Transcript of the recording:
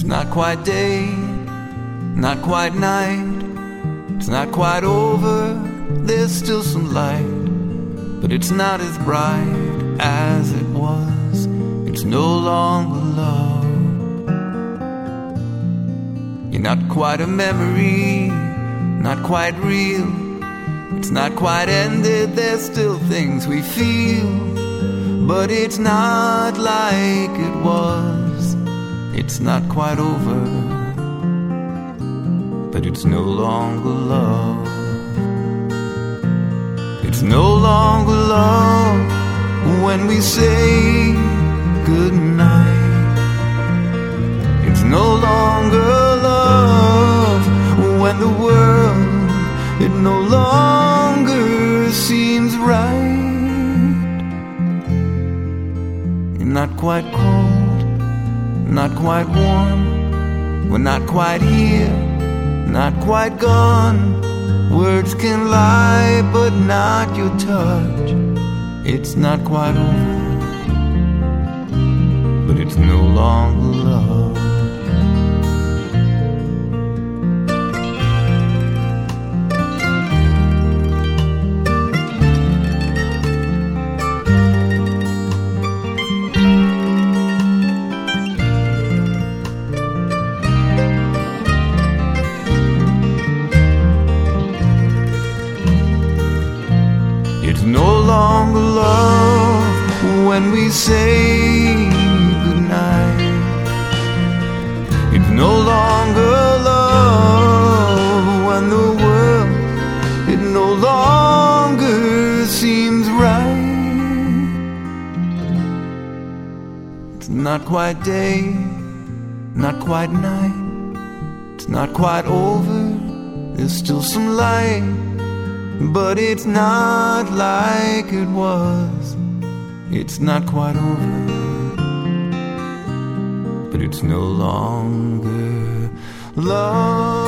not quite day, not quite night. It's not quite over, there's still some light, but it's not as bright as it was. It's no longer love. You're not quite a memory, not quite real. It's not quite ended, there's still things we feel, but it's not like it was. It's not quite over, but it's no longer love. It's no longer love when we say goodnight. It's no longer love when the world, it no longer seems right. You're not quite cold, not quite warm. We're not quite here, not quite gone. Words can lie, but not your touch. It's not quite over, but it's no longer love. No longer love when we say goodnight. It's no longer love when the world, it no longer seems right. It's not quite day, not quite night. It's not quite over, there's still some light, but it's not like it was. It's not quite over, but it's no longer love.